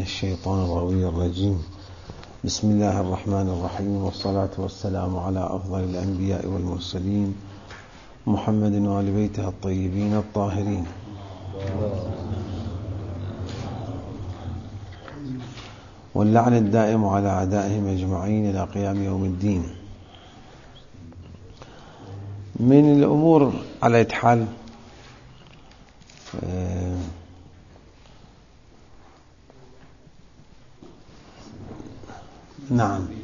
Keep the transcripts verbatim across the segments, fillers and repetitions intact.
الشيطان الرجيم. بسم الله الرحمن الرحيم، والصلاة والسلام على أفضل الأنبياء والمرسلين محمد وآل بيته الطيبين الطاهرين. واللعن الدائم على أعدائهم أجمعين إلى قيام يوم الدين. من الأمور على إتحال آه نعم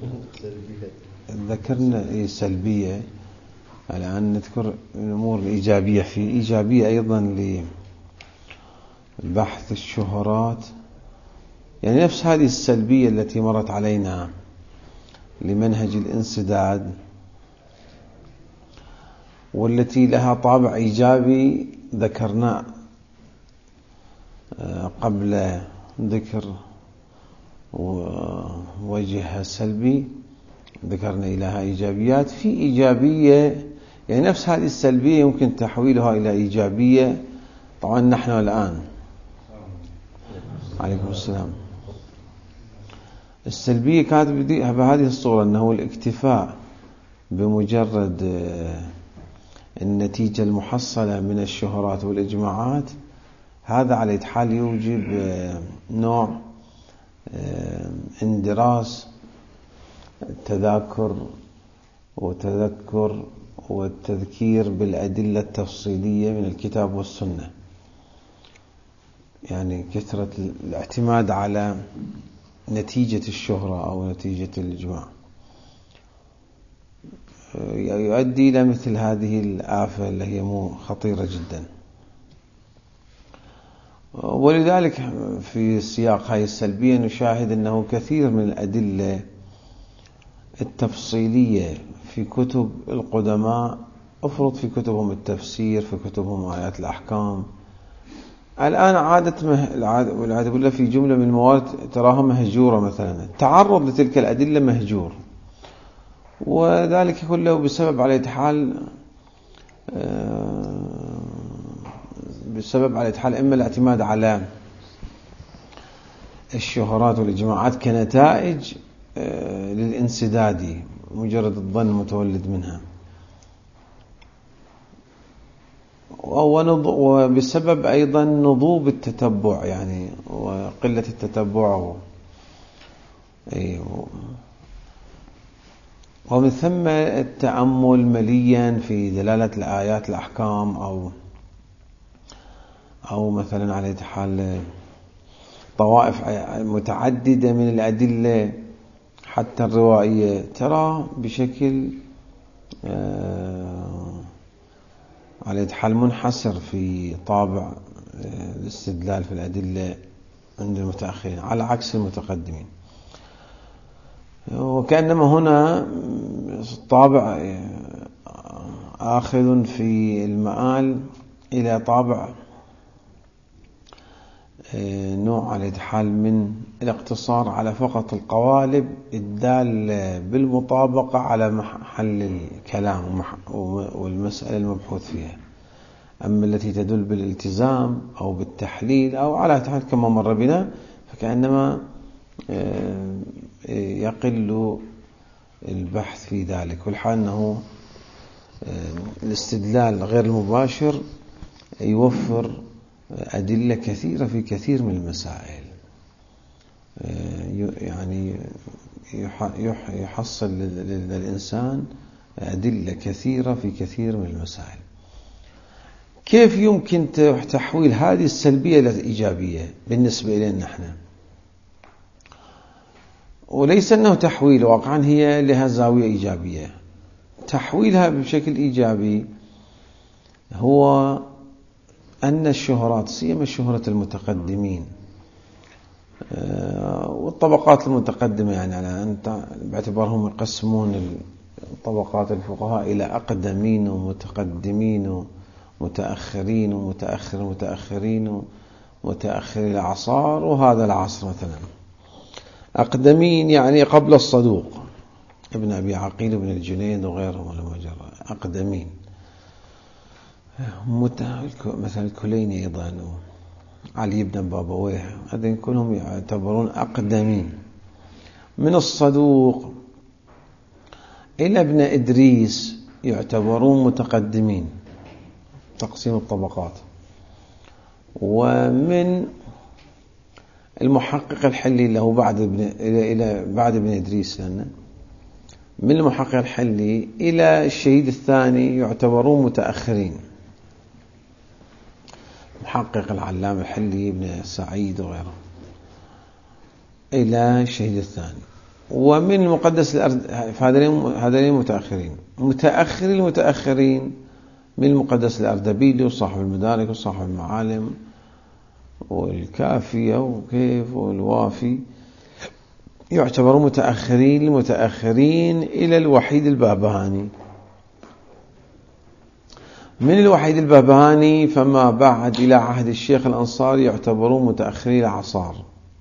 ذكرنا سلبية، الآن نذكر الأمور الإيجابية. في إيجابية أيضا لبحث الشهرات، يعني نفس هذه السلبية التي مرت علينا لمنهج الانسداد والتي لها طابع إيجابي ذكرنا قبل ذكر وجهها سلبي، ذكرنا إليها إيجابيات. في إيجابية يعني نفس هذه السلبية يمكن تحويلها إلى إيجابية. طبعا نحن الآن عليكم السلام السلبية كانت بهذه الصورة، أنه الاكتفاء بمجرد النتيجة المحصلة من الشهرات والإجماعات، هذا على إتحال يوجب نوع اندراس التذاكر وتذكر والتذكير بالأدلة التفصيلية من الكتاب والسنة، يعني كثرة الاعتماد على نتيجة الشهرة أو نتيجة الإجماع يؤدي إلى مثل هذه الآفة اللي هي مو خطيرة جدا. ولذلك في سياق هذه السلبية نشاهد أنه كثير من الأدلة التفصيلية في كتب القدماء، أفرض في كتبهم التفسير، في كتبهم آيات الأحكام، الآن عادت مه... العادة والعادة كلها في جملة من الموارد تراها مهجورة. مثلا التعرض لتلك الأدلة مهجور، وذلك كله بسبب على إتحال بسبب على إتحال إما الاعتماد على الشهرات والإجماعات كنتائج للانسداد، مجرد الظن متولد منها، وبسبب أيضا نضوب التتبع يعني وقلة التتبع، ومن ثم التأمل مليا في دلالة الآيات الأحكام أو أو مثلا على حال طوائف متعددة من الأدلة حتى الروائية، ترى بشكل على حال منحصر في طابع الاستدلال في الأدلة عند المتأخرين على عكس المتقدمين، وكأنما هنا طابع آخذ في المآل إلى طابع نوع على حال من الاقتصار على فقط القوالب الدالة بالمطابقة على محل الكلام والمسألة المبحوث فيها، أما التي تدل بالالتزام أو بالتحليل أو على تحت كما مر بنا فكأنما يقل البحث في ذلك. والحال أنه الاستدلال غير المباشر يوفر أدلة كثيرة في كثير من المسائل، يعني يحصل للإنسان أدلة كثيرة في كثير من المسائل. كيف يمكن تحويل هذه السلبية إلى إيجابية بالنسبة إلينا نحن؟ وليس أنه تحويل، واقعا هي لها زاوية إيجابية. تحويلها بشكل إيجابي هو أن الشهرات، سيما شهرة المتقدمين والطبقات المتقدمة، يعني على أن باعتبارهم يقسمون طبقات الفقهاء إلى أقدمين ومتقدمين ومتأخرين ومتأخر متأخرين ومتأخر الأعصار، وهذا العصر مثلا أقدمين يعني قبل الصدوق ابن أبي عقيل ابن الجنيد وغيرهم المجرى أقدمين، مثلا الكليني أيضا علي بن بابويه، هذين كلهم يعتبرون أقدمين. من الصدوق إلى ابن إدريس يعتبرون متقدمين، تقسيم الطبقات. ومن المحقق الحلي له بعد ابن إلى إلى بعد ابن إدريس، لأن من المحقق الحلي إلى الشهيد الثاني يعتبرون متأخرين، محقق العلامة الحلي ابن سعيد وغيره إلى الشهيد الثاني. ومن المقدس الأرض هذين متأخرين. متأخر المتأخرين من المقدس الأردبيلي وصاحب المدارك وصاحب المعالم والكافية وكيف والوافي، يعتبرون متأخرين المتأخرين إلى الوحيد البابهاني. من الوحيد البابهاني فما بعد إلى عهد الشيخ الأنصاري يعتبرون متأخرين الأعصار.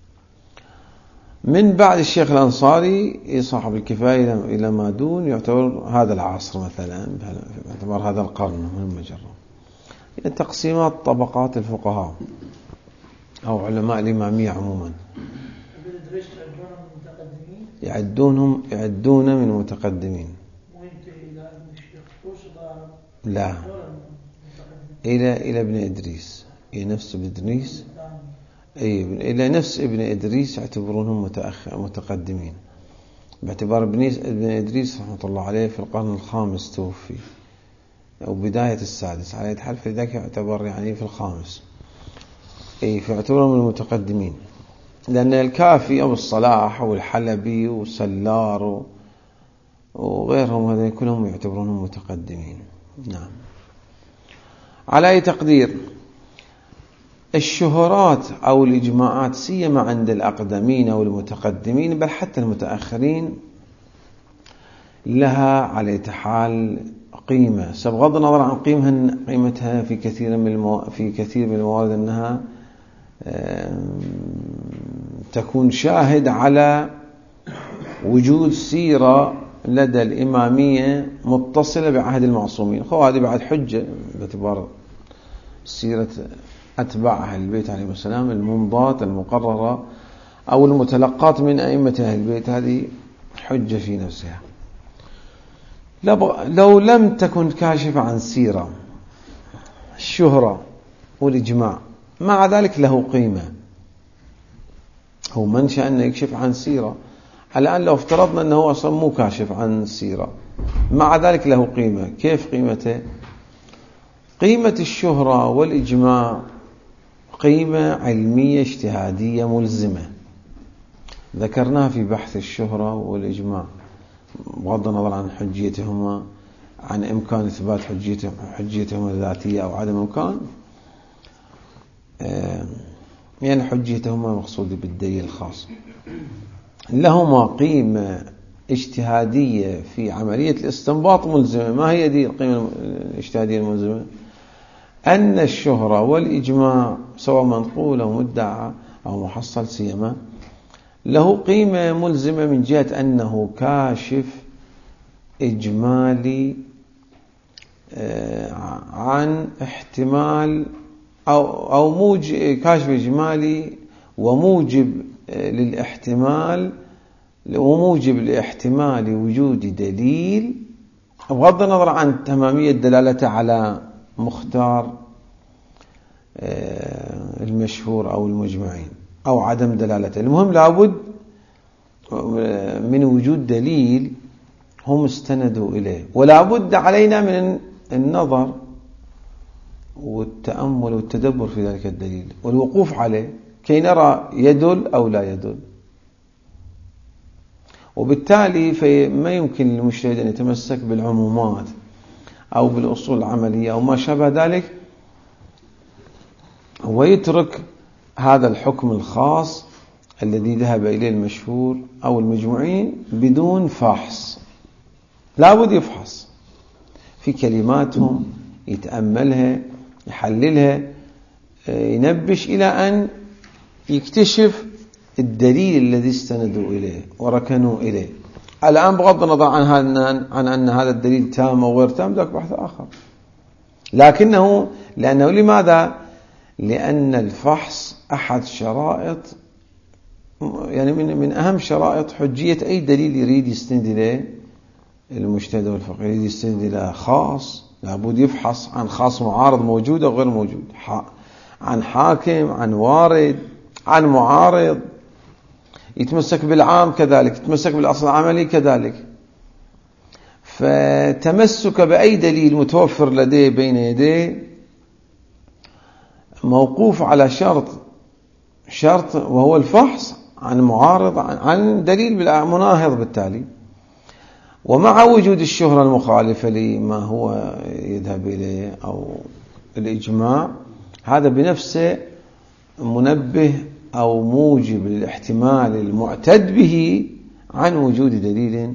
من بعد الشيخ الأنصاري صاحب الكفاية إلى ما دون يعتبر هذا العصر مثلا، باعتبار هذا القرن من المجرة. يعني تقسيمات طبقات الفقهاء أو علماء الإمامية عموما يعدونهم يعدون من المتقدمين. لا، إلى إلى ابن إدريس، إلى نفس ابن إدريس، أي إلى نفس ابن إدريس يعتبرونهم متأخر متقدمين، باعتبار ابن ابن إدريس رحمة الله عليه في القرن الخامس توفي أو بداية السادس على حال، فذاك يعتبر يعني في الخامس، أي فيعتبرون من المتقدمين. لأن الكافي أو الصلاح والحلبي والسلار وغيرهم هذين كلهم يعتبرونهم متقدمين. نعم. على أي تقدير الشهرات أو الإجماعات سيما عند الأقدمين أو المتقدمين بل حتى المتأخرين لها على حال قيمة، بغض النظر عن قيمها قيمتها في كثير من المو... في كثير من الموارد أنها تكون شاهد على وجود سيرة لدى الإمامية متصلة بعهد المعصومين. خو هذه بعد حجة باعتبار سيرة أتباع أهل البيت عليهم السلام الممضاة المقررة أو المتلقات من أئمة أهل البيت، هذه حجة في نفسها. لو لم تكن كاشفة عن سيرة الشهرة والإجماع مع ذلك له قيمة، هو منشأ أنه يكشف عن سيرة. الآن لو افترضنا أنه أصلا مو كاشف عن سيرة مع ذلك له قيمة. كيف قيمته؟ قيمة الشهرة والإجماع قيمة علمية اجتهادية ملزمة ذكرناها في بحث الشهرة والإجماع، بغض النظر عن حجيتهما، عن إمكان إثبات حجيتهما حجيتهما الذاتية أو عدم إمكان، يعني حجيتهما مقصودة بالدليل الخاص. لهما قيمة اجتهادية في عملية الاستنباط ملزمة. ما هي دي القيمة الاجتهادية الملزمة؟ أن الشهرة والإجماع سواء منقول أو مدعى أو محصل سيما له قيمة ملزمة من جهة أنه كاشف إجمالي عن احتمال أو أو موجب كاشف إجمالي وموجب للاحتمال وموجب لاحتمال وجود دليل بغض النظر عن تمامية دلالته على مختار المشهور أو المجمعين أو عدم دلالته. المهم لابد من وجود دليل هم استندوا إليه، ولا بد علينا من النظر والتأمل والتدبر في ذلك الدليل والوقوف عليه كي نرى يدل أو لا يدل. وبالتالي فما يمكن للمجتهد أن يتمسك بالعمومات أو بالأصول العملية أو ما شابه ذلك ويترك هذا الحكم الخاص الذي ذهب إليه المشهور أو المجموعين بدون فحص. لا بد يفحص في كلماتهم، يتأملها، يحللها، ينبش إلى أن يكتشف الدليل الذي استندوا إليه وركنوا إليه. الآن بغض النظر عن عن أن هذا الدليل تام أو غير تام ذاك بحث آخر، لكنه لأنه لماذا؟ لأن الفحص أحد شرائط، يعني من من أهم شرائط حجية أي دليل يريد يستند إليه المجتهد والفقيه. يريد يستند إلى خاص، لابد يفحص عن خاص معارض موجود أو غير موجود، عن حاكم، عن وارد، عن معارض. يتمسك بالعام كذلك، يتمسك بالأصل العملي كذلك. فتمسك بأي دليل متوفر لديه بين يديه موقوف على شرط شرط وهو الفحص عن معارض، عن دليل مناهض بالتالي. ومع وجود الشهرة المخالفة لما هو يذهب إليه أو الإجماع، هذا بنفسه منبه أو موجب الاحتمال المعتد به عن وجود دليل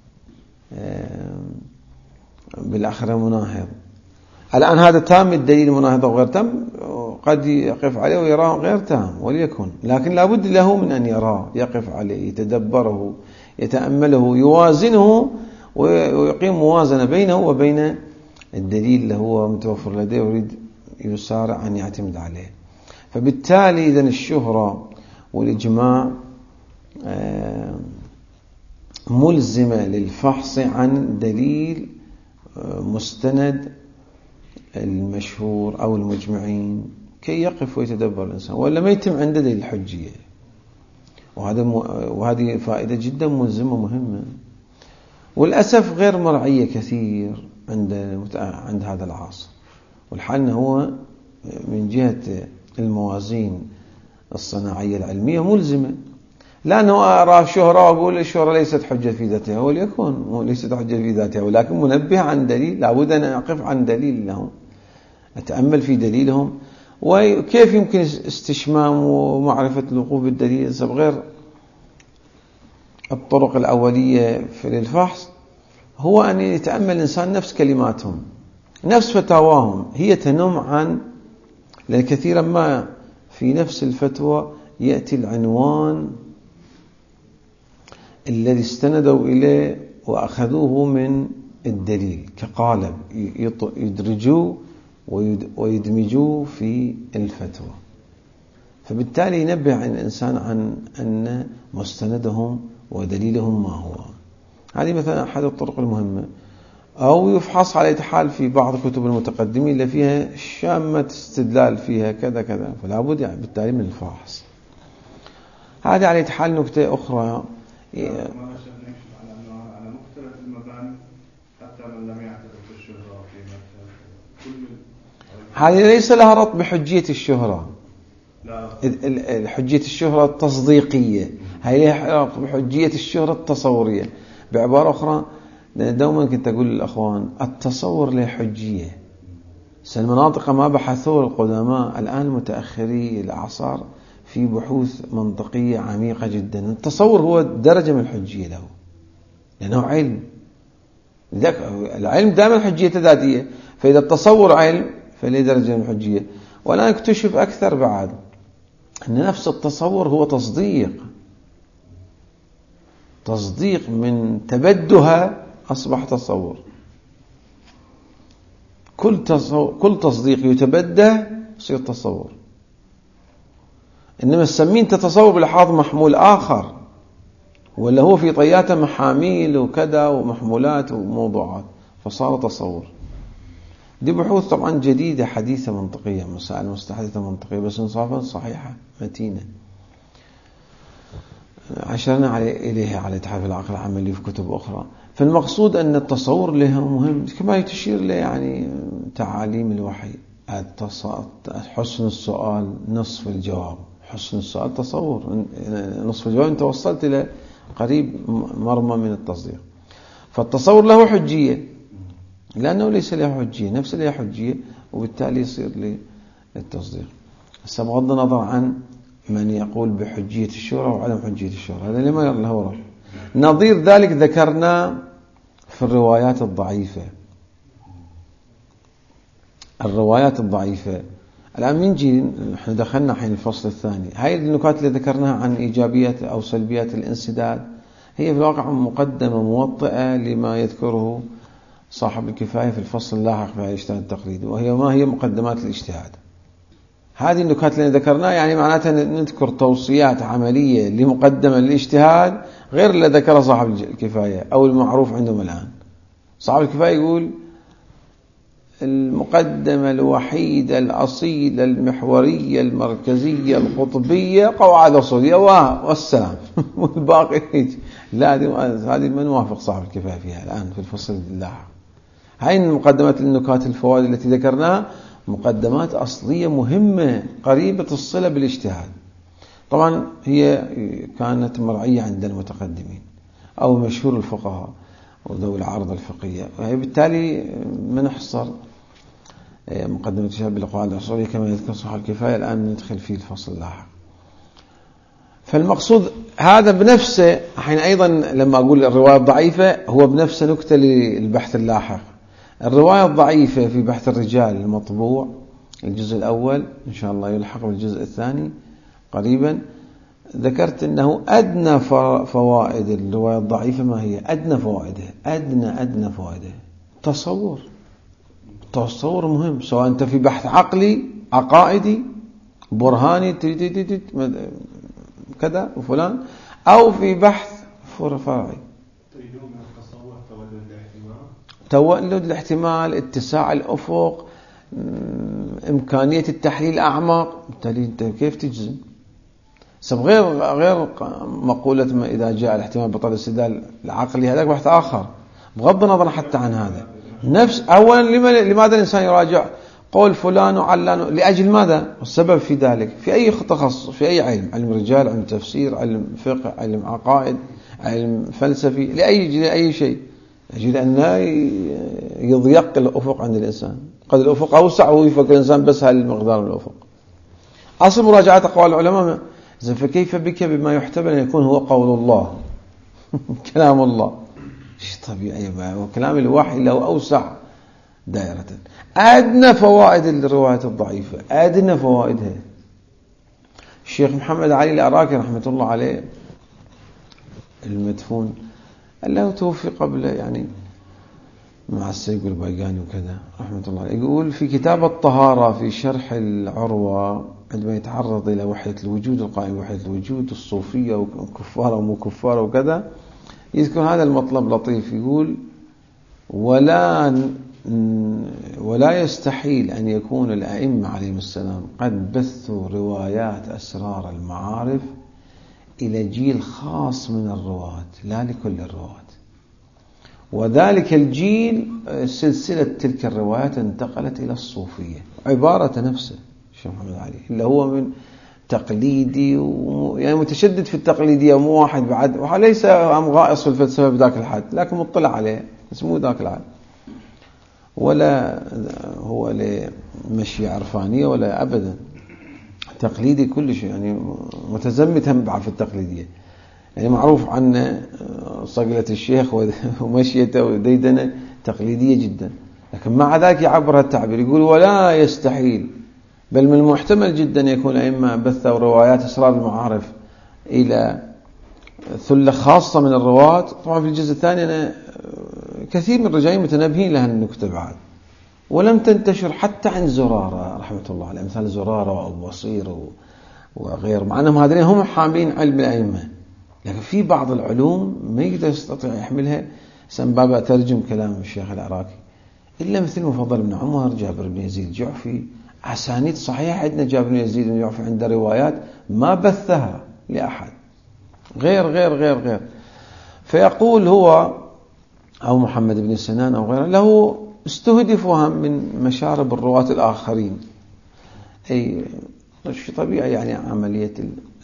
بالآخر مناهض. الآن هذا تام الدليل مناهض أو غير تام، قد يقف عليه ويراه غير تام وليكن، لكن لابد له من أن يراه، يقف عليه، يتدبره، يتأمله، يوازنه ويقيم موازنة بينه وبين الدليل اللي هو متوفر لديه ويريد يسارع أن يعتمد عليه. فبالتالي إذن الشهرة والإجماع ملزمة للفحص عن دليل مستند المشهور أو المجمعين كي يقف ويتدبر الإنسان، ولا ما يتم عنده دليل الحجية. وهذا وهذه فائدة جدا ملزمة مهمة، والأسف غير مرعية كثير عند عند هذا العصر. والحل هو من جهة الموازين الصناعية العلمية ملزمة، لأنه أرى شهرة وأقول الشهرة ليست حجة في ذاتها، وليكن ليست حجة في ذاتها، ولكن منبه عن دليل، لابد أن أقف عن دليل لهم، أتأمل في دليلهم، وكيف يمكن استشمام ومعرفة الوقوف بالدليل غير الطرق الأولية في الفحص. هو أن يتأمل الإنسان نفس كلماتهم، نفس فتاواهم، هي تنم عن، لأن كثيرا ما في نفس الفتوى يأتي العنوان الذي استندوا إليه وأخذوه من الدليل كقالب يدرجوه ويدمجوه في الفتوى. فبالتالي ينبه الإنسان عن أن مستندهم ودليلهم ما هو. هذه مثلا أحد الطرق المهمة. أو يفحص على حال في بعض كتب المتقدمين اللي فيها شامة استدلال فيها كذا كذا، فلا بد يعني بالتالي من الفحص. هذه على حال نكتة أخرى. على مختلف المباني حتى من لم يعترف بالشهرة في كل هذه ليس لها ربط بحجية الشهرة. لا. حجية الشهرة التصديقية، هي لها ربط بحجية الشهرة التصورية. بعبارة أخرى، دوما كنت أقول للأخوان التصور له حجية. المناطق ما بحثوه القدماء الآن متأخري الأعصار في بحوث منطقية عميقة جدا. التصور هو درجة من الحجية له، لأنه علم. العلم دائما حجية ذاتية، فإذا التصور علم فله درجة من الحجية. والآن اكتشف أكثر بعد أن نفس التصور هو تصديق تصديق من تبدها أصبح تصور. كل تصور كل تصديق يتبدى يصير تصور. إنما السمين تتصور بالحاض محمول آخر، ولا هو في طياته محاميل وكذا ومحمولات وموضوعات، فصار تصور. دي بحوث طبعا جديدة حديثة منطقية، مسائل مستحدثة منطقية، بس انصافا صحيحة متينة عشرنا علي إليها على تحالف العقل العملي في كتب أخرى. فالمقصود أن التصور له مهم، كما تشير له يعني تعاليم الوحي. حسن السؤال نصف الجواب. حسن السؤال تصور، نصف الجواب أنت وصلت إلى قريب مرمى من التصديق. فالتصور له حجية، لأنه ليس له حجية، نفس له حجية، وبالتالي يصير للتصديق. بس بغض النظر عن من يقول بحجية الشهرة وعدم حجية الشهرة، هذا لما له رأي. نظير ذلك ذكرنا في الروايات الضعيفة. الروايات الضعيفة الآن من جي احنا دخلنا حين الفصل الثاني. هاي النكات اللي ذكرناها عن إيجابيات أو سلبيات الانسداد هي في الواقع مقدمة موطئة لما يذكره صاحب الكفاية في الفصل اللاحق في الاجتهاد التقليدي، وهي ما هي مقدمات الاجتهاد. هذه النكات اللي ذكرناها يعني معناتها نذكر توصيات عملية لمقدمة للاجتهاد غير اللي ذكره صاحب الكفاية أو المعروف عندهم الآن. صاحب الكفاية يقول المقدمة الوحيدة الأصيلة المحورية المركزية القطبية قواعد أصولية والسلام والباقي يجي. لا هذه ما نوافق صاحب الكفاية فيها الآن في الفصل اللاحق. هاي المقدمات النكات الفوائد التي ذكرناها مقدمات أصلية مهمة قريبة الصلة بالاجتهاد. طبعا هي كانت مرعية عند المتقدمين أو مشهور الفقهاء وذوي العرض الفقهية، وهي بالتالي ما نحصر مقدمة الشهاب بالقواعد الأصولية كما يذكر صاحب الكفاية. الآن ندخل في الفصل اللاحق. فالمقصود هذا بنفسه حين أيضا لما أقول الرواية الضعيفة هو بنفسه نكتة للبحث اللاحق. الرواية الضعيفة في بحث الرجال المطبوع الجزء الأول إن شاء الله يلحق بالجزء الثاني قريبا. ذكرت أنه أدنى فوائد الرواية الضعيفة ما هي أدنى فوائدها أدنى أدنى فوائدها تصور تصور مهم، سواء أنت في بحث عقلي عقائدي برهاني كذا وفلان أو في بحث فرعي. تولد الاحتمال اتساع الأفق إمكانية التحليل أعمق. بالتالي أنت كيف تجزم؟ سب غير غير مقولة ما إذا جاء الاحتمال بطل الاستدلال العقلي هذا بحث آخر بغض النظر حتى عن هذا. نفس أولا لماذا الإنسان يراجع قول فلان وعلان؟ لأجل ماذا؟ والسبب في ذلك في أي تخصص في أي علم، علم رجال، علم تفسير، علم فقه، علم عقائد، علم فلسفي، لأي لأي شيء أجل أن لا يضيق الأفق عند الإنسان. قد الأفق أوسع وهو يفكر الإنسان بس هالمقدار من الأفق. أصل مراجعة أقوال العلماء فكيف بك بما يحتمل أن يكون هو قول الله كلام الله شيء طبيعي وكلام الوحي له أوسع دائرة. أدنى فوائد الرواية الضعيفة أدنى فوائدها الشيخ محمد علي العراقي رحمة الله عليه المدفون له توفي قبل يعني مع السيد البيقاني وكذا رحمة الله عليه، يقول في كتاب الطهارة في شرح العروة عندما يتعرض إلى وحدة الوجود القائم وحدة الوجود الصوفية وكفارة ومو كفارة وكذا يذكر هذا المطلب لطيف. يقول ولا ولا يستحيل أن يكون الأئمة عليهم السلام قد بثوا روايات أسرار المعارف إلى جيل خاص من الرواة لا لكل الرواة، وذلك الجيل سلسلة تلك الروايات انتقلت إلى الصوفية. عبارة نفسه الشيخ محمد علي اللي هو من تقليدي و... يعني متشدد في التقليدية مو واحد بعد وليس أم غائص في الفلسفة بذاك الحد لكن مطلع عليه بس مو ذاك الحد ولا هو لمشي عرفانية ولا أبدا تقليدي كل شيء يعني متزمت هم بعد في التقليدية. يعني معروف عنه صقلة الشيخ ومشيته وديدنه تقليدية جدا، لكن مع ذلك يعبر التعبير يقول ولا يستحيل بل من المحتمل جدا يكون أئمة بثوا روايات أسرار المعارف إلى ثلة خاصة من الرواة. طبعا في الجزء الثاني أنا كثير من الرجال متنبهين لها النكتة بعد ولم تنتشر حتى عند زرارة رحمة الله عليه، مثال زرارة وأبو بصير وغير، مع أنهم هذين هم حاملين علم الأئمة، لكن في بعض العلوم ما يقدر يستطيع يحملها. سنبابا ترجم كلام الشيخ العراقي إلا مثل مفضل بن عمر جابر بن يزيد الجعفي أسانيد صحيحة عندنا. جابر بن يزيد الجعفي عنده روايات ما بثها لأحد غير غير غير غير فيقول هو أو محمد بن سنان أو غيره له استهدفها من مشارب الرواة الآخرين. أي شيء طبيعي يعني عملية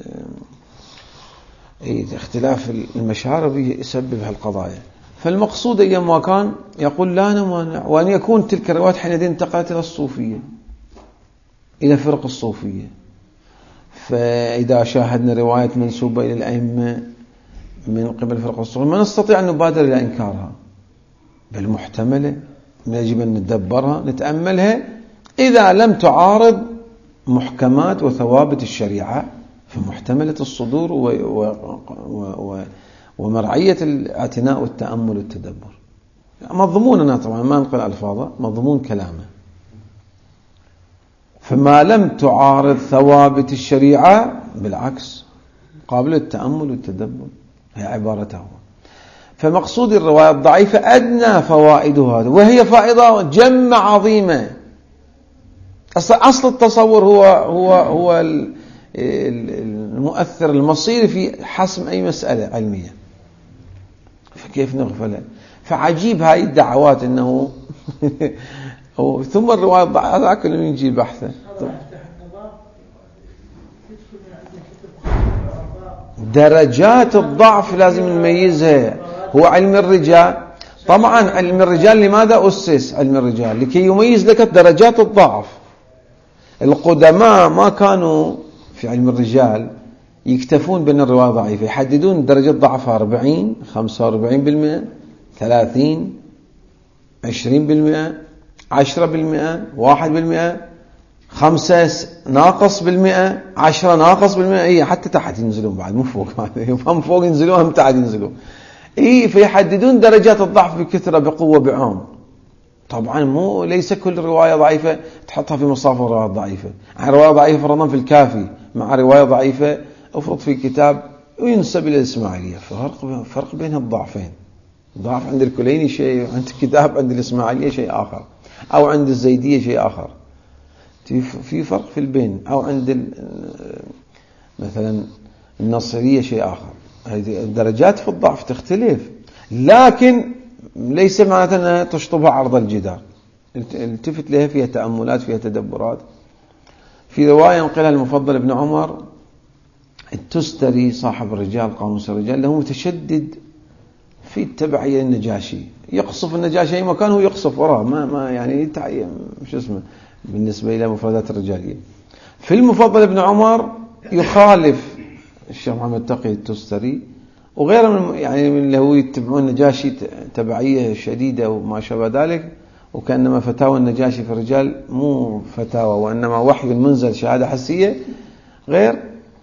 أي اختلاف المشارب يسبب هالقضايا. فالمقصود أيما كان يقول لا نمانع وأن يكون تلك الروايات حينئذ انتقلت إلى الصوفية إلى فرق الصوفية. فإذا شاهدنا روايات منسوبة إلى الأئمة من قبل فرق الصوفية ما نستطيع أن نبادر إلى إنكارها بل محتملة يجب أن ندبرها نتأملها إذا لم تعارض محكمات وثوابت الشريعة فمحتملة الصدور و و و ومرعية الاعتناء والتأمل والتدبر. مضموننا طبعا ما نقل ألفاظه مضمون كلامه. فما لم تعارض ثوابت الشريعة بالعكس قابل التأمل والتدبر، هي عبارته. فمقصود الرواية الضعيفة أدنى فوائدها، وهي فائدة جمة عظيمة. أصل التصور هو هو هو المؤثر المصيري في حسم أي مسألة علمية، فكيف نغفلها؟ فعجيب هاي الدعوات إنه ثم الرواية الضعيفة هذا كله يجي بحثه. درجات الضعف لازم نميزها. هو علم الرجال، طبعا علم الرجال لماذا أسس علم الرجال؟ لكي يميز لك درجات الضعف. القدماء ما كانوا في علم الرجال يكتفون بأن الرواية ضعيفة، يحددون درجة ضعفها أربعين، خمسة وأربعين بالمئة، ثلاثين، عشرين بالمئة، عشرة بالمئة، واحد بالمئة، خمسة ناقص بالمئة، عشرة ناقص بالمئة. إيه حتى تحت ينزلون بعد، مو فوق، هم فوق ينزلون هم تحت ينزلون. إيه فيحددون درجات الضعف بكثرة بقوة بعام. طبعا مو ليس كل رواية ضعيفة تحطها في مصاف الرواية ضعيفة. يعني رواية ضعيفة فرضا في الكافي مع رواية ضعيفة أفرض في كتاب وينسب إلى الإسماعيلية، فرق فرق بين الضعفين. ضعف عند الكليني شيء، عند الكتاب عند الإسماعيلية شيء آخر، أو عند الزيدية شيء آخر. في فرق في البين، أو عند مثلا النصرية شيء آخر. هذه الدرجات في الضعف تختلف، لكن ليس معناته أنها تشطبها عرض الجدار. التفت لها، فيها تأملات، فيها تدبرات. في رواية نقلها المفضل ابن عمر التستري صاحب الرجال قاموس الرجال، له متشدد في التبعية النجاشي، يقصف النجاشي أي مكان هو يقصف وراه، ما ما يعني مش اسمه بالنسبة إلى مفردات الرجالية. في المفضل ابن عمر يخالف الشيخ محمد تقي التستري وغيره من يعني من اللي هو يتبعون النجاشي تبعية شديدة وما شابه ذلك، وكأنما فتاوى النجاشي في الرجال مو فتاوى وإنما وحي منزل شهادة حسية غير.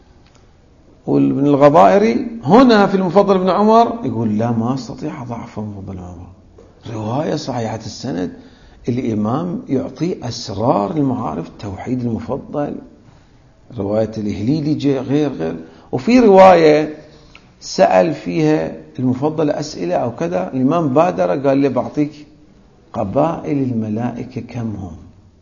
وابن الغضائري هنا في المفضل ابن عمر يقول لا، ما استطيع ضعف المفضل ابن عمر، رواية صحيحة السند، الإمام يعطي أسرار المعارف، توحيد المفضل، رواية الإهليلي غير غير. وفي رواية سأل فيها المفضل أسئلة أو كذا، الإمام بادر قال لي بعطيك قبائل الملائكة كم هم،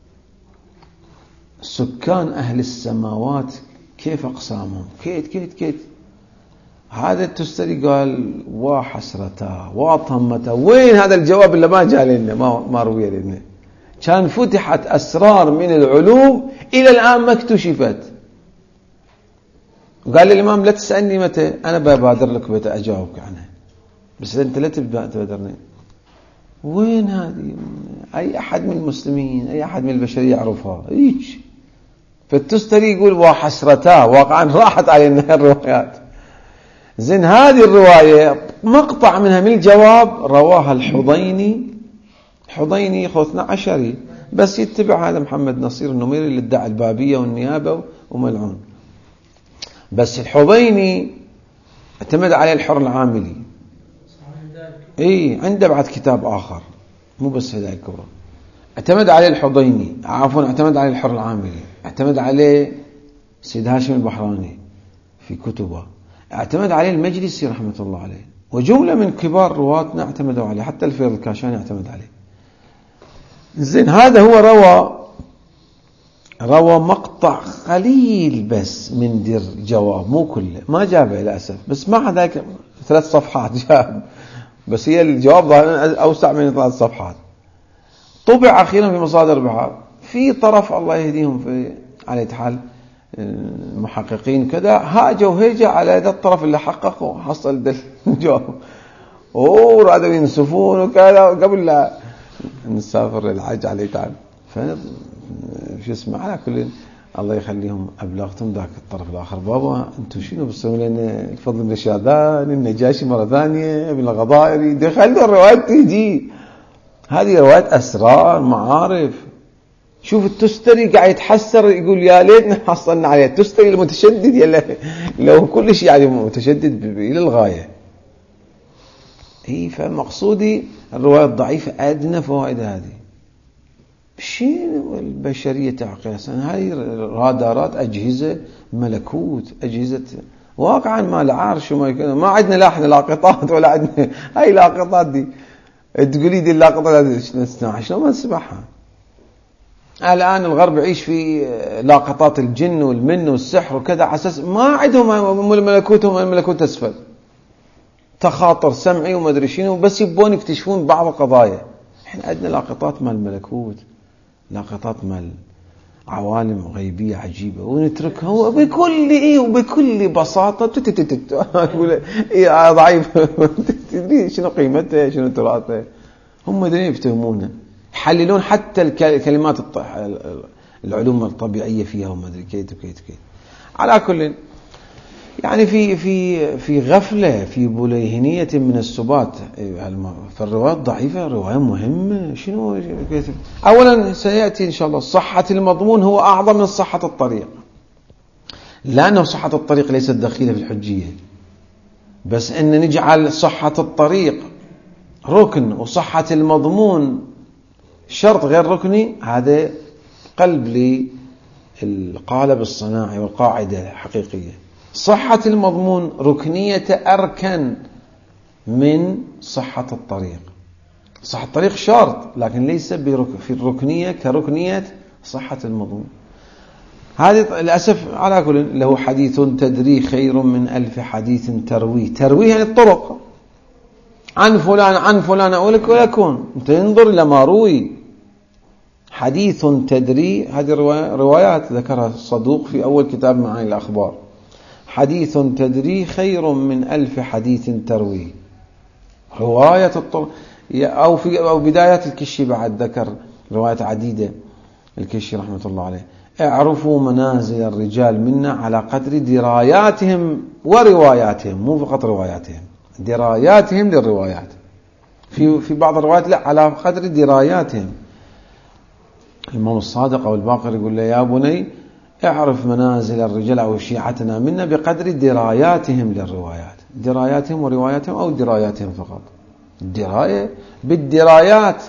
سكان أهل السماوات كيف أقسامهم، كيت كيت كيت. هذا التستري قال وحسرته وطمته، وين هذا الجواب اللي ما جاء لنا، ما ما روي لنا. كان فتحت أسرار من العلوم إلى الآن ما اكتشفت. وقال للإمام لا تسألني متى، أنا ببادر لك متى أجاوبك عنها، بس أنت لا تبادرني. وين هذه؟ أي أحد من المسلمين، أي أحد من البشرية يعرفها هيك. فالتستري يقول وحسرتها، واقعا راحت علينا الروايات. زين هذه الرواية مقطع منها من الجواب رواها الحضيني، حضيني خو اثنا عشري، بس يتبع هذا محمد نصير النميري اللي ادعى البابية والنيابة وملعون. بس الحضيني اعتمد عليه الحر العاملي، اي عنده بعد كتاب آخر مو بس هداية الكبرى، اعتمد عليه الحضيني، عفوا اعتمد عليه الحر العاملي، اعتمد عليه سيد هاشم البحراني في كتبه، اعتمد عليه المجلسي رحمة الله عليه، وجملة من كبار رواتنا اعتمدوا عليه، حتى الفيض الكاشاني اعتمد عليه. زين هذا هو روى روى مقطع قليل بس من دير جواب، مو كله، ما جابه للأسف، بس مع ذلك ثلاث صفحات جاب، بس هي الجواب أوسع من ثلاث صفحات. طبع أخيرا في مصادر البحار، في طرف الله يهديهم في على حال المحققين كذا، هاجوا هيجة على هذا الطرف اللي حققوا حصل دل الجواب، ورادوا ينسفون وكذا قبل لا نسافر الحج عليه تعالى. فأنا شو اسمه على كل الله يخليهم أبلغتهم ذاك الطرف الآخر، بابا أنتم شنو بتسوون لنا الفضل بن شاذان النجاشي مرة ثانية ابن الغضائري، دخلوا الروايات تيجي، هذه روايات أسرار معارف. شوف التستري قاعد يتحسر يقول يا ليتنا حصلنا عليه، التستري المتشدد يلا لو كل شيء يعني متشدد إلى الغاية. هي فمقصودي الرواية الضعيفة أدنى فوائد هذه، شيء البشرية تعقل. هاي رادارات، أجهزة ملكوت، أجهزة واقعا ما العرش وما يكون. ما عندنا لا احنا لاقطات ولا عندنا هاي لاقطات دي. تقولي دي اللاقطات شلون ما نسبحها؟ الآن الغرب يعيش في لاقطات الجن والمن والسحر وكذا، على أساس ما عندهم ملكوتهم الملكوت أسفل، تخاطر سمعي وما أدري شنو، بس يبون يكتشفون بعض القضايا. إحنا عندنا لاقطات مال الملكوت، لاقطات مال عوالم غيبية عجيبة، ونتركها وبكل إيه وبكل بساطة تقول إيه ضعيف تدري شنو قيمتها شنو تراثها. هم دين يفتهمونه، يحللون حتى الكلمات العلوم الطبيعية فيها وما أدري كيت وكيت كيت. على كل يعني في في في غفلة، في بليهنية من السبات. فالروايات ضعيفة رواية مهمة. شنو أولا سيأتي إن شاء الله صحة المضمون هو أعظم من صحة الطريق، لأنه صحة الطريق ليست دخيلة في الحجية، بس إن نجعل صحة الطريق ركن وصحة المضمون شرط غير ركني، هذا قلب للقالب الصناعي والقاعدة الحقيقية. صحة المضمون ركنية أركن من صحة الطريق. صحة الطريق شرط، لكن ليس في الركنية كركنية صحة المضمون. هذه للأسف. على كل له حديث تدري خير من ألف حديث تروي. تروي يعني الطرق، عن فلان عن فلان أولك ويكون أنت ينظر إلى ما روي. حديث تدري هذه روايات ذكرها الصدوق في أول كتاب معاني الأخبار. حديث تدري خير من ألف حديث تروي. رواية الطرق. أو في أو بدايات الكشي بعد ذكر روايات عديدة الكشي رحمة الله عليه. اعرفوا منازل الرجال منا على قدر دراياتهم ورواياتهم، مو فقط رواياتهم، دراياتهم للروايات. في في بعض الروايات لا، على قدر دراياتهم. الإمام الصادق أو الباقر يقول له يا بني اعرف منازل الرجال أو شيعتنا منا بقدر دراياتهم للروايات. دراياتهم ورواياتهم أو دراياتهم فقط. الدراية بالدرايات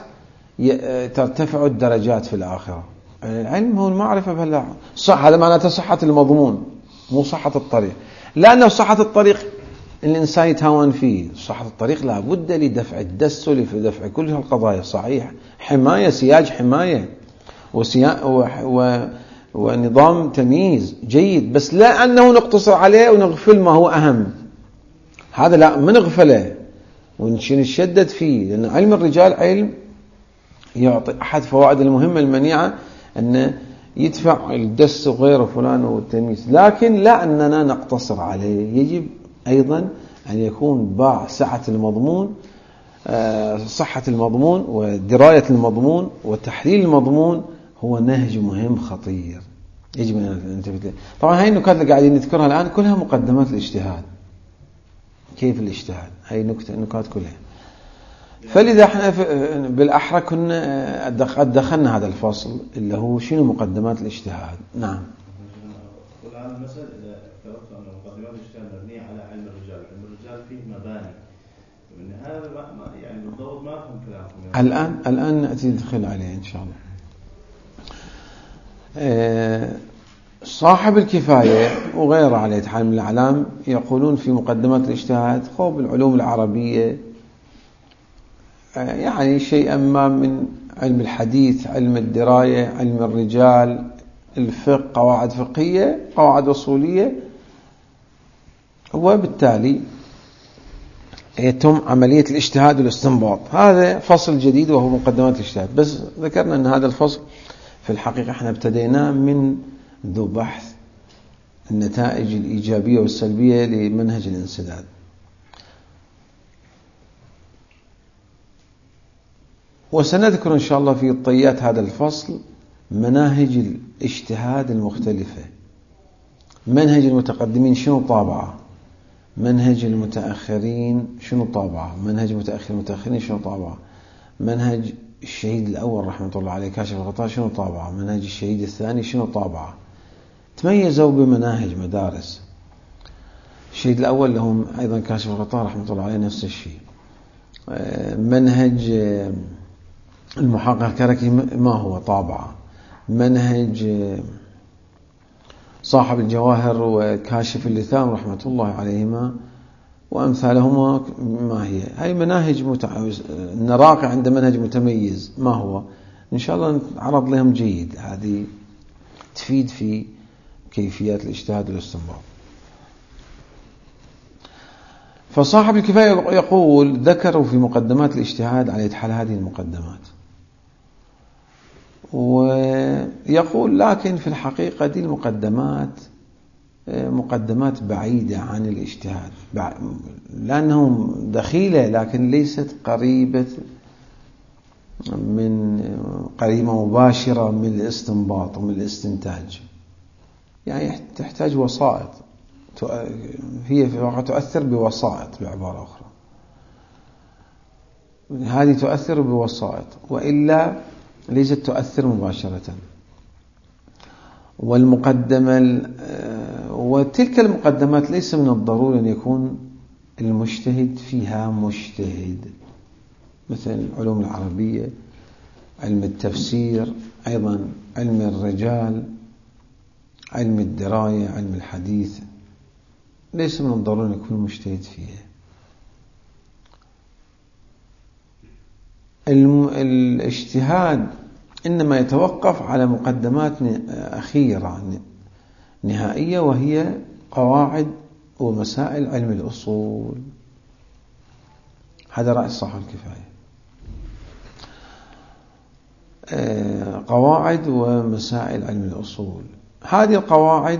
ترتفع الدرجات في الآخرة. العلم هو المعرفة بهالله. صح، هذا معناته صحة المضمون مو صحة الطريق، لأنه صحة الطريق الإنسان يتهاون فيه. صحة الطريق لا بد لدفع الدس ولدفع كل هالقضايا. صحيح، حماية، سياج حماية وسيا و... و... ونظام تمييز جيد، بس لا أنه نقتصر عليه ونغفل ما هو أهم. هذا لا، ما نغفله ونشدد فيه، لأن علم الرجال علم يعطي أحد فوائد المهمة المنيعة أن يدفع الدس وغيره فلان والتمييز، لكن لا أننا نقتصر عليه. يجب أيضا أن يكون باع سعة المضمون، صحة المضمون ودراية المضمون وتحليل المضمون هو نهج مهم خطير يجب أن ننتبه. طبعا هاي النكات اللي قاعدين نذكرها الآن كلها مقدمات الاجتهاد. كيف الاجتهاد؟ هاي نكتة النكات كلها. فلذا احنا بالأحرى كنا قد دخلنا هذا الفصل اللي هو شنو مقدمات الاجتهاد. نعم. والآن المسألة إذا افترضت أن مقدمات الاجتهاد مبنية على علم الرجال، علم الرجال فيه مباني، وإن هذا ما يعني بالضبط ما أفهم كلامكم. الآن الآن نأتي ندخل عليه إن شاء الله. صاحب الكفاية وغيره على حال من الأعلام يقولون في مقدمات الاجتهاد خوب العلوم العربية يعني شيئا ما من علم الحديث، علم الدراية، علم الرجال، الفقه، قواعد فقهية، قواعد أصولية، وبالتالي يتم عملية الاجتهاد والاستنباط. هذا فصل جديد وهو مقدمات الاجتهاد. بس ذكرنا أن هذا الفصل في الحقيقة احنا ابتديناه من ذو بحث النتائج الإيجابية والسلبية لمنهج الانسداد. وسنذكر إن شاء الله في طيات هذا الفصل مناهج الاجتهاد المختلفة. منهج المتقدمين شنو طابعه، منهج المتأخرين شنو طابعه، منهج المتأخر المتأخرين شنو طابعه، منهج الشهيد الأول رحمة الله عليه كاشف الغطاء شنو طابعه، منهج الشهيد الثاني شنو طابعه. تميزوا بمناهج مدارس. الشهيد الأول لهم أيضا كاشف الغطاء رحمة الله عليه نفس الشيء. منهج المحقق الكركي ما هو طابعه، منهج صاحب الجواهر وكاشف اللثام رحمة الله عليهما وأمثالهما ما هي. هاي مناهج متع... النراقي عنده منهج متميز، ما هو إن شاء الله نعرض لهم جيد، هذه تفيد في كيفيات الاجتهاد والاستنباط. فصاحب الكفاية يقول ذكروا في مقدمات الاجتهاد على حال هذه المقدمات، ويقول لكن في الحقيقة دي المقدمات مقدمات بعيدة عن الاجتهاد، لأنهم دخيلة لكن ليست قريبة من قريبة مباشرة من الاستنباط ومن الاستنتاج، يعني تحتاج وسائط، هي في الواقع تؤثر بوسائط، بعبارة أخرى هذه تؤثر بوسائط وإلا ليست تؤثر مباشرة. والمقدمة وتلك المقدمات ليس من الضروري أن يكون المجتهد فيها مجتهد، مثل علوم العربية، علم التفسير، أيضا علم الرجال، علم الدراية، علم الحديث، ليس من الضروري أن يكون مجتهد فيها. الاجتهاد إنما يتوقف على مقدمات أخيرة نهائية، وهي قواعد ومسائل علم الأصول. هذا رأي صاحب الكفاية، قواعد ومسائل علم الأصول. هذه القواعد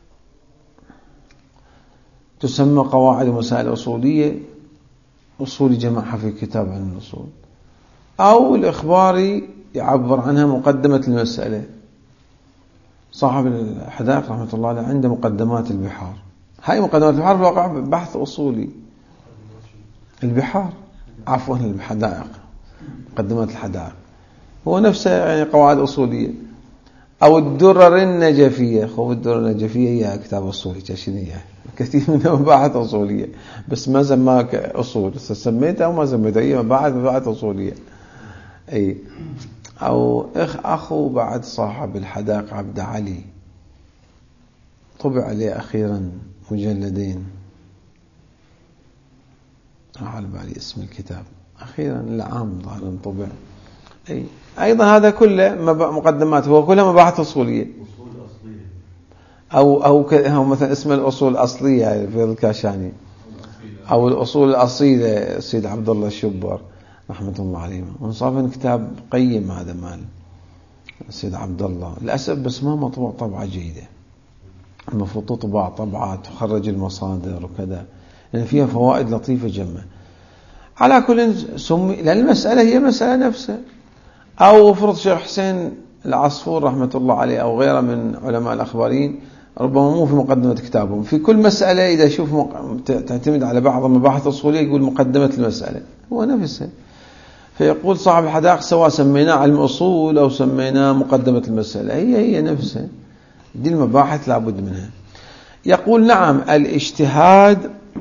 تسمى قواعد ومسائل أصولية، أصول جمعها في كتاب علم الأصول، أو الإخباري يعبر عنها مقدمة المسألة. صاحب الحدائق رحمة الله عليه عنده مقدمات البحار، هاي مقدمات البحار في الواقع بحث أصولي. البحار عفوا الحدائق، مقدمات الحدائق هو نفسه يعني قواعد أصولية. أو الدرر النجفية، خو الدرر النجفية هي كتاب أصولي تشريعي، كثير منها مباحث أصولية بس ما سماك أصول، سميتها أو ما سميتها، هي مباحث مباحث أصولية. أي أو إخ أخو بعد صاحب الحدائق عبد علي، طبع عليه أخيرا مجلدين، على بالي اسم الكتاب، أخيرا العام ظهرا طبع. أي أيضا هذا كله مقدمات، هو كلها مباحث أصولية، أو أو أو مثلا اسم الأصول الأصلية في الكاشاني، أو الأصول الأصيلة السيد عبد الله الشبر رحمة الله عليه، وانصافا كتاب قيم هذا مال السيد عبد الله، للأسف بس ما مطبوع طبعة جيدة، المفروض تطبع طبعة تخرج المصادر وكذا، لأن فيها فوائد لطيفة جمة. على كل سمي، لأن المسألة هي مسألة نفسها. أو فرض شيخ حسين العصفور رحمة الله عليه أو غيره من علماء الأخباريين، ربما مو في مقدمة كتابهم، في كل مسألة إذا شوف مق... تعتمد على بعض المباحث الأصولية يقول مقدمة المسألة هو نفسه. فيقول صاحب الحدائق سواء سميناه علم أصول أو سميناه مقدمة المسألة، هي هي نفسها، دي المباحث لابد منها. يقول نعم الاجتهاد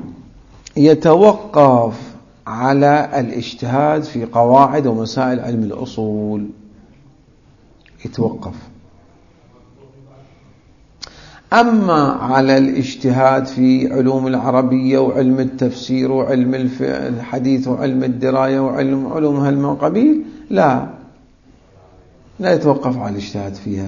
يتوقف على الاجتهاد في قواعد ومسائل علم الأصول، يتوقف. أما على الاجتهاد في علوم العربية وعلم التفسير وعلم الحديث وعلم الدراية وعلم علوم هالقبيل لا لا يتوقف على الاجتهاد فيها،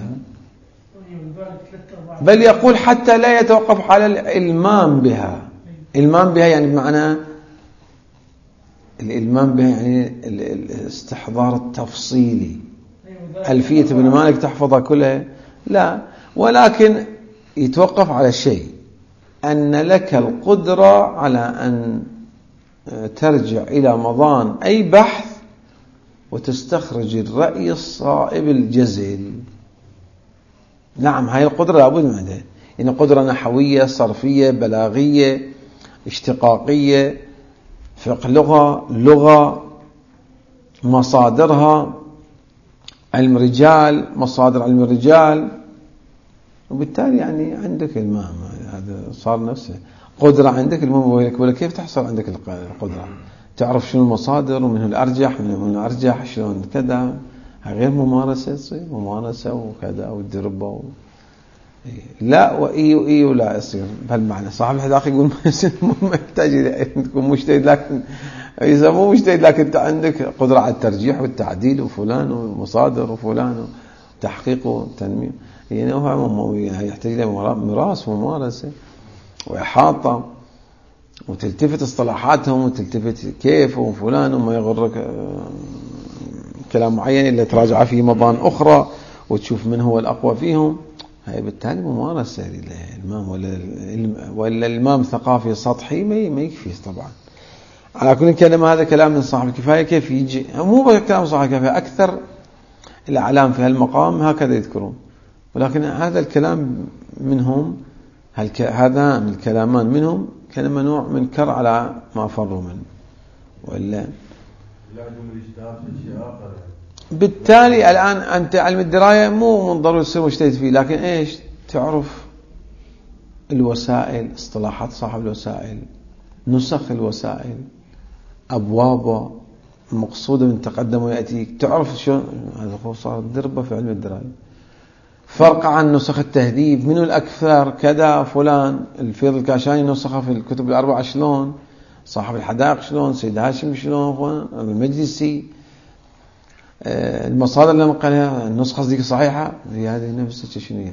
بل يقول حتى لا يتوقف على الإلمام بها. الإلمام بها يعني بمعنى الإلمام بها يعني الاستحضار التفصيلي، ألفية ابن مالك تحفظها كلها لا، ولكن يتوقف على شيء، أن لك القدرة على أن ترجع إلى مضان أي بحث وتستخرج الرأي الصائب الجزل. نعم هاي القدرة لابد من عندها، يعني قدرة نحوية صرفية بلاغية اشتقاقية فقه لغة لغة مصادرها علم رجال مصادر علم الرجال، وبالتالي يعني عندك المهم هذا صار نفسه قدرة عندك. المهم ولا كيف تحصل عندك القدرة؟ تعرف شنو المصادر ومن الأرجح من الأرجح شلون كذا، غير ممارسة تصير ممارسة وكذا وتدربه و... لا وإي وإي ولا يصير بهالمعنى. صاحب الحداقة يقول ما يحتاج تكون مجتهد، لكن إذا مو مجتهد لكن أنت عندك قدرة على الترجيح والتعديل وفلان ومصادر وفلان وتحقيق وتنمية، يعني هو يحتاج له مراس وممارسة وإحاطة، وتلتفت اصطلاحاتهم وتلتفت كيف وفلان، وما يغرك كلام معين إلا تراجع فيه مضان أخرى وتشوف من هو الأقوى فيهم. هاي بالتالي ممارسة للإمام، ولا ولا الإمام ثقافي سطحي ما يكفي طبعا. على كل كلمة هذا كلام من صاحب الكفاية. كيف يجي مو كلام صاحب الكفاية، أكثر الأعلام في هالمقام هكذا يذكرون، ولكن هذا الكلام منهم، هذا من الكلامان منهم كلمة نوع من كر على ما فروا منه. ولا بالتالي الآن أنت علم الدراية مو من ضروري تصير مجتهد فيه، لكن إيش تعرف الوسائل، اصطلاحات صاحب الوسائل، نسخ الوسائل، أبوابه، المقصودة من تقدم ويأتيك، تعرف شو هذا. هو صار دربة في علم الدراية. فرق عن نسخ التهذيب، منو الأكثر كذا فلان، الفيض الكاشاني نسخه في الكتب الأربعة شلون، صاحب الحدائق شلون، سيد هاشم شلون، المجلسي، المصادر اللي نقلها النسخة دي صحيحة، هي هذه نفسها شنو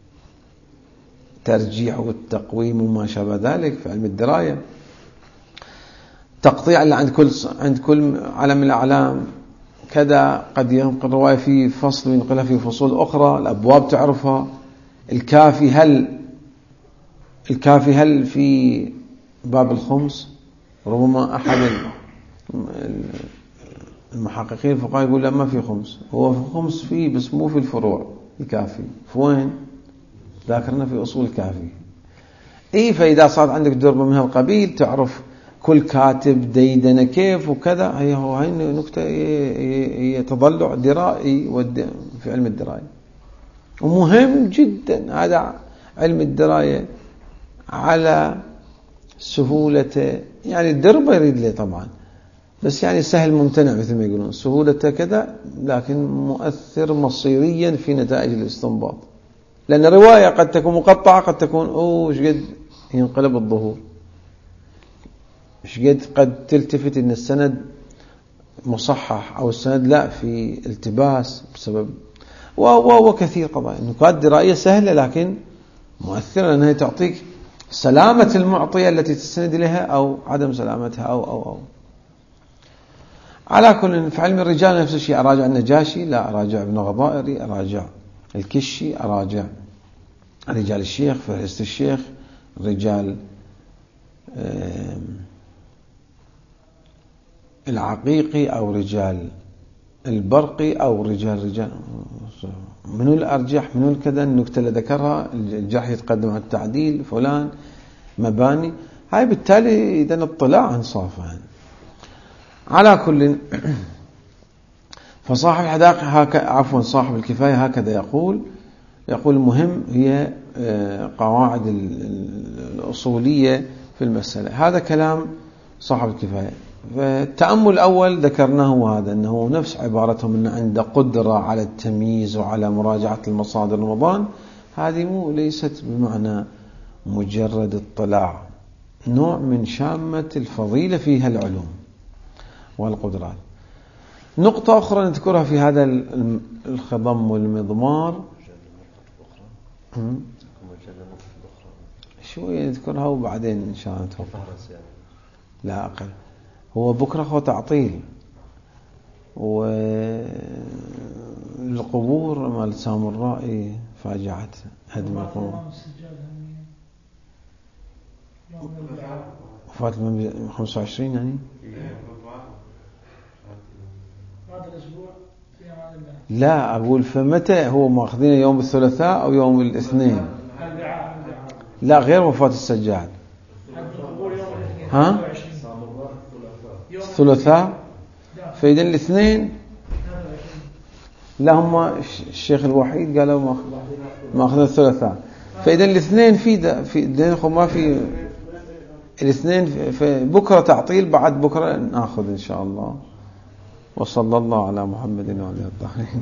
ترجيح والتقويم وما شابه ذلك في علم الدراية. تقطيع اللي عند كل عند كل علم الأعلام كذا، قد ينقل رواية في فصل وينقلها في فصول أخرى، الأبواب تعرفها. الكافي هل الكافي هل في باب الخمس، ربما أحد المحققين الفقهاء يقول لا ما في خمس، هو في خمس فيه بس مو في الفروع. الكافي في وين؟ ذاكرنا في أصول الكافي. إيه، فإذا صارت عندك دربة من هالقبيل تعرف كل كاتب ديدنا كيف وكذا، هي هو هاي نكتة هي تضلع درائي في علم الدراية، ومهم جدا هذا علم الدراية على سهولته. يعني الدربة يريد له طبعا، بس يعني سهل ممتنع مثل ما يقولون، سهولته كذا لكن مؤثر مصيريا في نتائج الاستنباط. لأن الرواية قد تكون مقطعة، قد تكون أوه شقد ينقلب الظهور، شقد قد تلتفت إن السند مصحح أو السند لا في التباس بسبب و كثير قضايا. النقاط الدرائية سهلة لكن مؤثرة، لأنها تعطيك سلامة المعطية التي تستند إليها أو عدم سلامتها أو أو أو على كل. في علم الرجال نفس الشيء، أراجع النجاشي لا، أراجع ابن غضائري، أراجع الكشي، أراجع رجال الشيخ، فهرست الشيخ، رجال العقيقي أو رجال البرقي أو رجال رجال منو الأرجح منو الكذا، النكتة اللي ذكرها الجرح يتقدم على التعديل فلان مباني. هاي بالتالي إذا اطلاع انصافا. على كل فصاحب الحدائق هكذا، عفوا صاحب الكفاية هكذا يقول يقول المهم هي قواعد الأصولية في المسألة. هذا كلام صاحب الكفاية. فالتأمل الأول ذكرناه هذا، أنه نفس عبارتهم أن عنده قدرة على التمييز وعلى مراجعة المصادر رمضان. هذه مو ليست بمعنى مجرد اطلاع، نوع من شامة الفضيلة فيها العلوم والقدرات. نقطة أخرى نذكرها في هذا الخضم والمضمار، شوية نذكرها وبعدين إن شاء الله نتوقف. لا أقل، هو بكرة هو تعطيل، والقبور مال سامرائي فاجعة هدم القبور. وفات خمسة وعشرين يعني لا أقول فمتى هو ماخذين يوم الثلاثاء أو يوم الاثنين؟ لا غير وفاة السجاد. ها الثلاثاء، فإذا الاثنين لا هم الشيخ الوحيد قالوا ما أخذنا الثلاثاء، فإذا الاثنين في ده في دينكم ما في الاثنين في بكرة تعطيل، بعد بكرة ناخذ إن شاء الله. وصلى الله على محمد وعلى الطاهرين.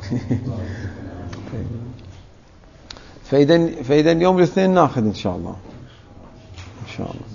فإذا فإذا يوم الاثنين ناخذ إن شاء الله إن شاء الله.